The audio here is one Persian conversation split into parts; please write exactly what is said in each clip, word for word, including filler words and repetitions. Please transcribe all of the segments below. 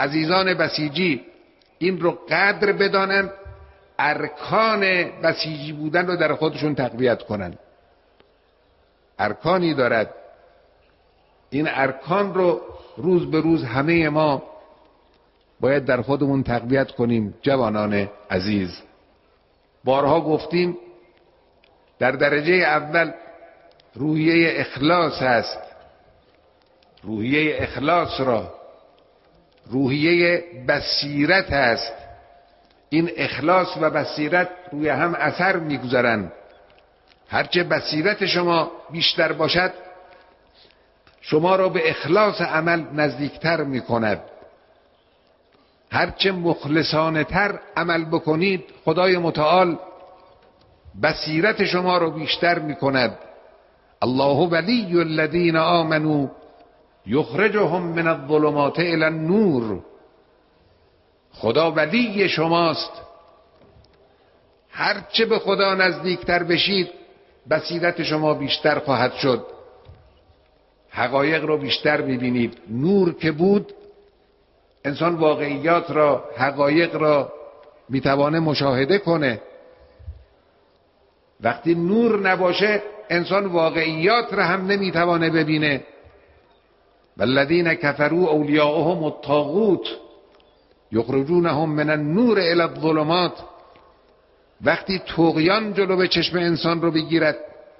عزیزان بسیجی این رو قدر بدانند، ارکان بسیجی بودن رو در خودشون تقویت کنند. ارکانی دارد، این ارکان رو روز به روز همه ما باید در خودمون تقویت کنیم. جوانان عزیز، بارها گفتیم در درجه اول روحیه اخلاص هست. روحیه اخلاص را روحیه بصیرت هست. این اخلاص و بصیرت روی هم اثر میگذارند. هرچه بصیرت شما بیشتر باشد شما را به اخلاص عمل نزدیکتر میکند. هرچه مخلصانه تر عمل بکنید خدای متعال بصیرت شما را بیشتر میکند. الله ولی الذین آمنوا یخرجهم من الظلمات الی النور. خدا ولی شماست. هرچه به خدا نزدیکتر بشید بصیرت شما بیشتر خواهد شد، حقایق رو بیشتر میبینید. نور که بود انسان واقعیات را، حقایق را میتوانه مشاهده کنه. وقتی نور نباشه انسان واقعیات را هم نمیتوانه ببینه. والذین کفروا اولیاؤهم الطاغوت یخرجونهم من النور الی الظلمات. وقتی طغیان جلو چشم انسان رو بگیرد،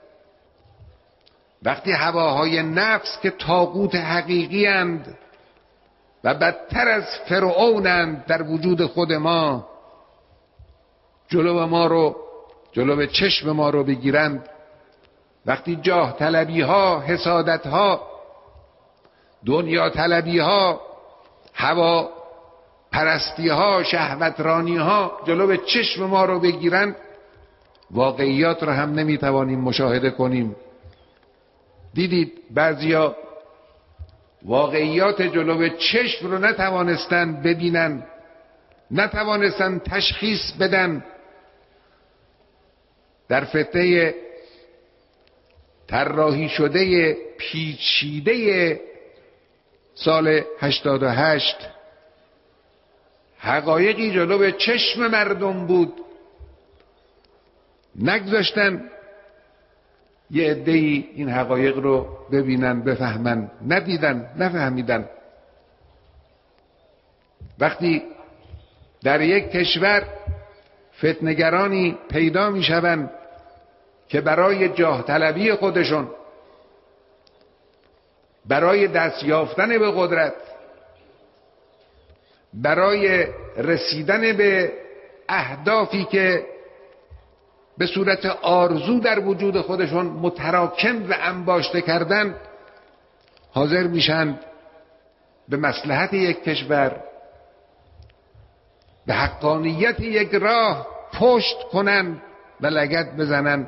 وقتی هواهای نفس که طاغوت حقیقی اند و بدتر از فرعونند در وجود خود ما، جلو ما رو جلو چشم ما رو بگیرند، وقتی جاه طلبی ها، حسادت ها، دنیا طلبی ها، هوا پرستی ها، شهوترانی ها جلو چشم ما رو بگیرند، واقعیات رو هم نمیتوانیم مشاهده کنیم. دیدید بعضیا واقعیات جلو چشم رو نتوانستن ببینن، نتوانستن تشخیص بدن. در فتنه طراحی شده پیچیده سال هشتاد و هشت حقایقی جلو چشم مردم بود، نگذاشتن یه عده‌ای این حقایق رو ببینن، بفهمن. ندیدن، نفهمیدن. وقتی در یک کشور فتنه‌گرانی پیدا میشوند که برای جاه طلبی خودشون، برای دست یافتن به قدرت، برای رسیدن به اهدافی که به صورت آرزو در وجود خودشون متراکم و انباشته کردن، حاضر میشن به مصلحت یک کشور، به حقانیت یک راه پشت کنن و لگد بزنن.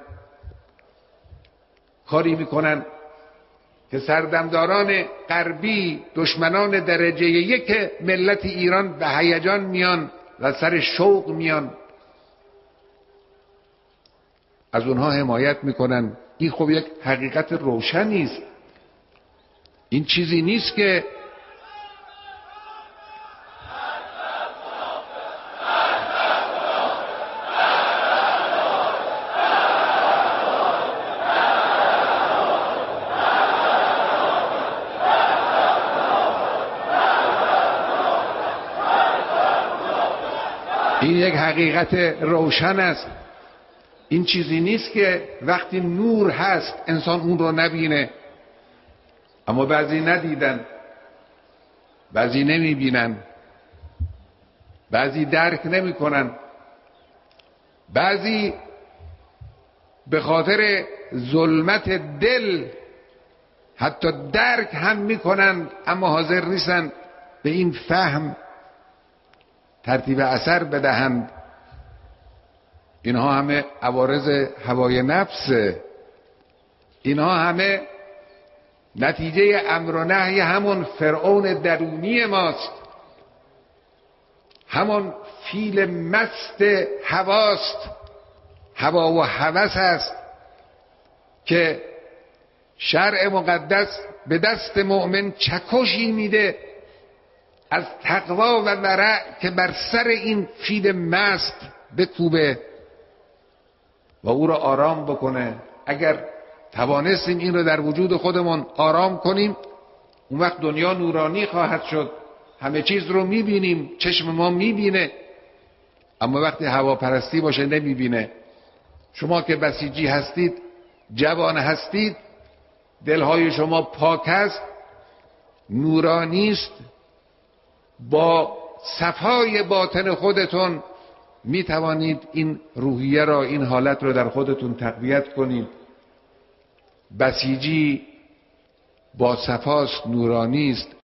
کاری میکنن که سردمداران غربی، دشمنان درجه یک ملت ایران، به هیجان میان و سر شوق میان، از اونها حمایت میکنن. این خب یک حقیقت روشنی است. این چیزی نیست که این یک حقیقت روشن است. این چیزی نیست که وقتی نور هست انسان اون رو نبینه. اما بعضی ندیدن، بعضی نمیبینن، بعضی درک نمیکنن، بعضی به خاطر ظلمت دل حتی درک هم میکنن اما حاضر نیستن به این فهم ترتیب اثر بدهند. اینها همه عوارض هوای نفسه. اینها همه نتیجه امر و نهی همون فرعون درونی ماست، همون فیل مست هواست. هوا و هوس است که شرع مقدس به دست مؤمن چکشی میده از تقوا و ورع که بر سر این فیل مست بکوبه و او را آرام بکنه. اگر توانستیم این رو در وجود خودمون آرام کنیم، اون وقت دنیا نورانی خواهد شد، همه چیز رو میبینیم، چشم ما میبینه. اما وقتی هواپرستی باشه نمیبینه. شما که بسیجی هستید، جوان هستید، دلهای شما پاک است، نورانی است، با صفای باطن خودتون می توانید این روحیه را، این حالت را در خودتون تقویت کنید. بسیجی با صفاست، نورانی است.